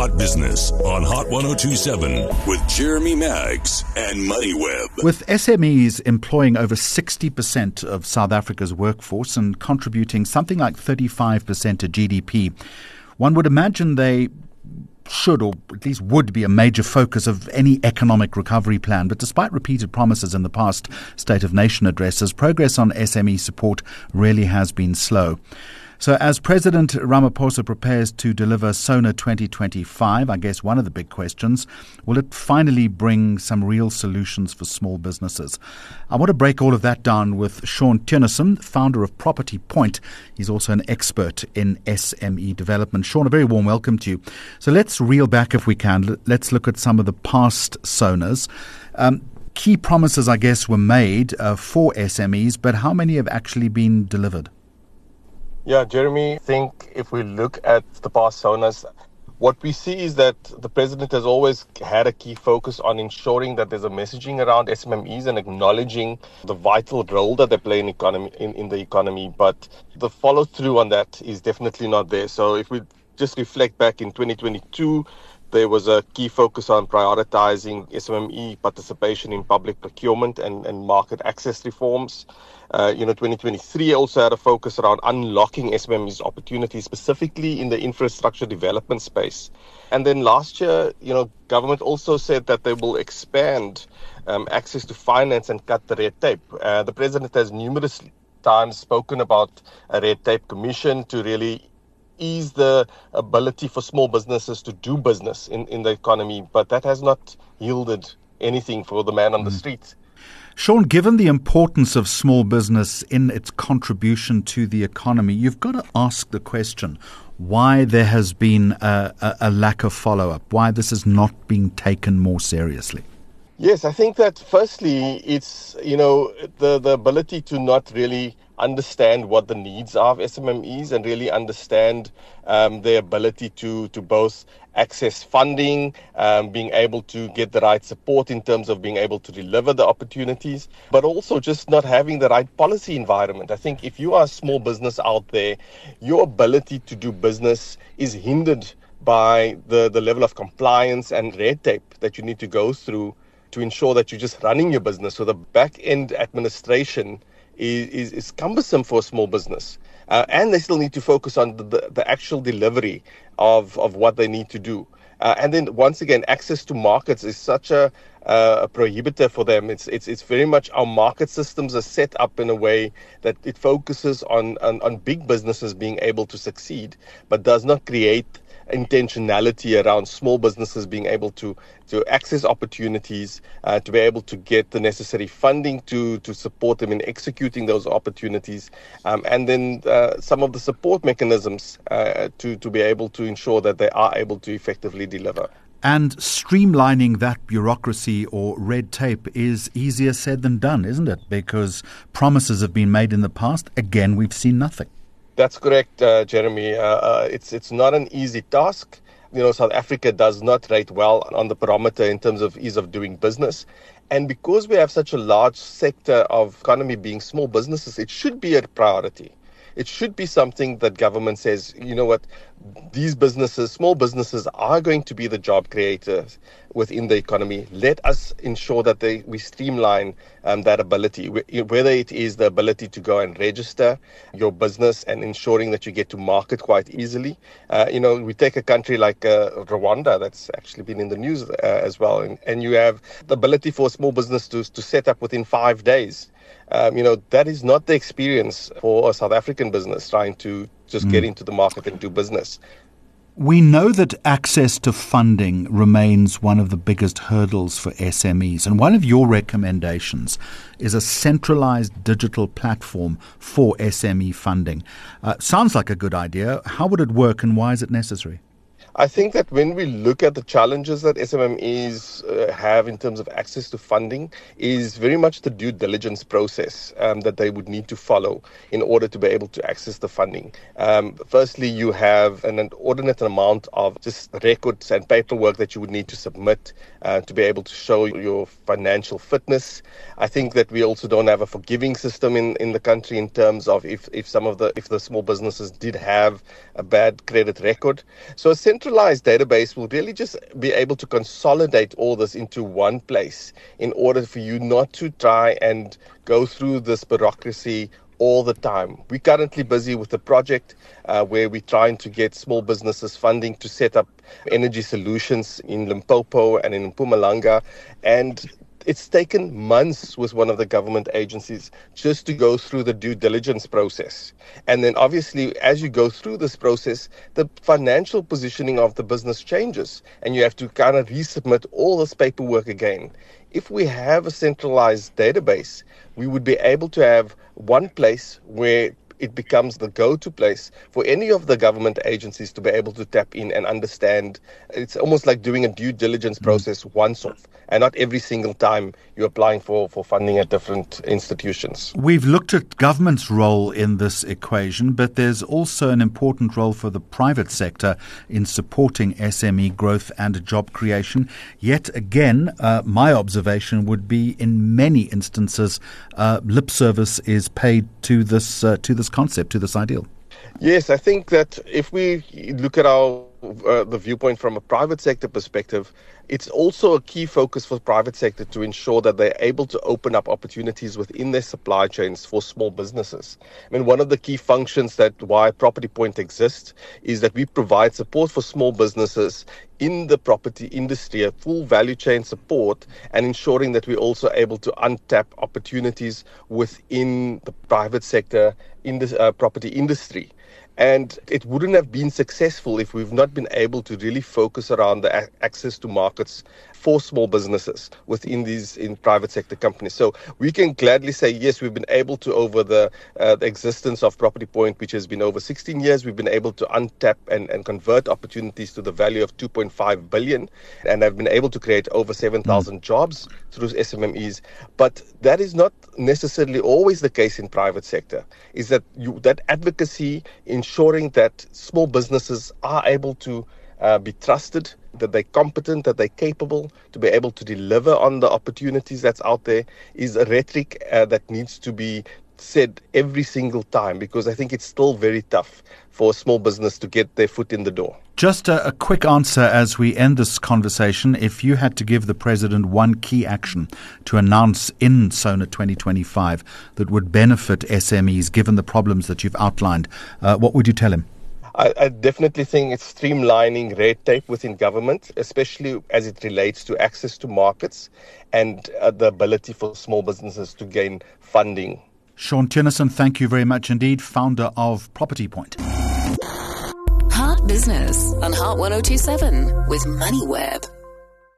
Hot Business on Hot 1027 with Jeremy Maggs and MoneyWeb. With SMEs employing over 60% of South Africa's workforce and contributing something like 35% to GDP, one would imagine they should, or at least would, be a major focus of any economic recovery plan. But despite repeated promises in the past State of Nation addresses, progress on SME support really has been slow. So as President Ramaphosa prepares to deliver SONA 2025, I guess one of the big questions, will it finally bring some real solutions for small businesses? I want to break all of that down with Sean Theunissen, founder of Property Point. He's also an expert in SME development. Sean, a very warm welcome to you. So let's reel back if we can. Let's look at some of the past SONAs. Key promises, I guess, were made for SMEs, but how many have actually been delivered? Yeah, Jeremy, I think if we look at the past SONAs, what we see is that the president has always had a key focus on ensuring that there's a messaging around SMEs and acknowledging the vital role that they play in the economy. But the follow through on that is definitely not there. So if we just reflect back in 2022, there was a key focus on prioritizing SME participation in public procurement and market access reforms. 2023 also had a focus around unlocking SMEs opportunities, specifically in the infrastructure development space. And then last year, government also said that they will expand access to finance and cut the red tape. The president has numerous times spoken about a red tape commission to really ease the ability for small businesses to do business in the economy, but that has not yielded anything for the man on the street. Sean, given the importance of small business in its contribution to the economy, you've got to ask the question why there has been a lack of follow-up, why this is not being taken more seriously. Yes, I think that firstly, it's, the ability to not really understand what the needs are of SMEs and really understand their ability to both access funding, being able to get the right support in terms of being able to deliver the opportunities, but also just not having the right policy environment. I think if you are a small business out there, your ability to do business is hindered by the level of compliance and red tape that you need to go through to ensure that you're just running your business. So the back-end administration is cumbersome for a small business. And they still need to focus on the actual delivery of what they need to do. And then once again, access to markets is such a prohibitor for them. It's very much our market systems are set up in a way that it focuses on big businesses being able to succeed, but does not create intentionality around small businesses being able to access opportunities, to be able to get the necessary funding to support them in executing those opportunities, and then some of the support mechanisms to be able to ensure that they are able to effectively deliver. And streamlining that bureaucracy or red tape is easier said than done, isn't it? Because promises have been made in the past. Again, we've seen nothing. That's correct, Jeremy. It's not an easy task. South Africa does not rate well on the barometer in terms of ease of doing business. And because we have such a large sector of economy being small businesses, it should be a priority. It should be something that government says, these businesses, small businesses, are going to be the job creators within the economy. Let us ensure that we streamline that ability, whether it is the ability to go and register your business and ensuring that you get to market quite easily. We take a country like Rwanda, that's actually been in the news as well, and you have the ability for a small business to set up within 5 days. That is not the experience for a South African business trying to just get into the market and do business. We know that access to funding remains one of the biggest hurdles for SMEs. And one of your recommendations is a centralized digital platform for SME funding. Sounds like a good idea. How would it work and why is it necessary? I think that when we look at the challenges that SMEs have in terms of access to funding is very much the due diligence process that they would need to follow in order to be able to access the funding. Firstly, you have an inordinate amount of just records and paperwork that you would need to submit to be able to show your financial fitness. I think that we also don't have a forgiving system in the country in terms of if the small businesses did have a bad credit record. So a centralized centralized database will really just be able to consolidate all this into one place in order for you not to try and go through this bureaucracy all the time. We're currently busy with a project where we're trying to get small businesses funding to set up energy solutions in Limpopo and in Mpumalanga, and it's taken months with one of the government agencies just to go through the due diligence process. And then obviously, as you go through this process, the financial positioning of the business changes and you have to kind of resubmit all this paperwork again. If we have a centralized database, we would be able to have one place where it becomes the go-to place for any of the government agencies to be able to tap in and understand. It's almost like doing a due diligence process once off, and not every single time you're applying for funding at different institutions. We've looked at government's role in this equation, but there's also an important role for the private sector in supporting SME growth and job creation. Yet again, my observation would be in many instances, lip service is paid to this concept, to this ideal. Yes, I think that if we look at the viewpoint from a private sector perspective, it's also a key focus for the private sector to ensure that they're able to open up opportunities within their supply chains for small businesses. I mean, one of the key functions that why Property Point exists is that we provide support for small businesses in the property industry, a full value chain support, and ensuring that we're also able to untap opportunities within the private sector in the property industry. And it wouldn't have been successful if we've not been able to really focus around the access to markets for small businesses within these in private sector companies. So we can gladly say, yes, we've been able to, over the existence of Property Point, which has been over 16 years, we've been able to untap and convert opportunities to the value of 2.5 billion, and have been able to create over 7,000 jobs through SMMEs. But that is not necessarily always the case in private sector, is that that advocacy, ensuring that small businesses are able to be trusted, that they're competent, that they're capable to be able to deliver on the opportunities that's out there, is a rhetoric that needs to be said every single time, because I think it's still very tough for a small business to get their foot in the door. Just a quick answer as we end this conversation. If you had to give the president one key action to announce in SONA 2025 that would benefit SMEs, given the problems that you've outlined, what would you tell him? I definitely think it's streamlining red tape within government, especially as it relates to access to markets and the ability for small businesses to gain funding. Sean Tennyson, thank you very much indeed, founder of Property Point. Heart Business on Heart 102.7 with MoneyWeb.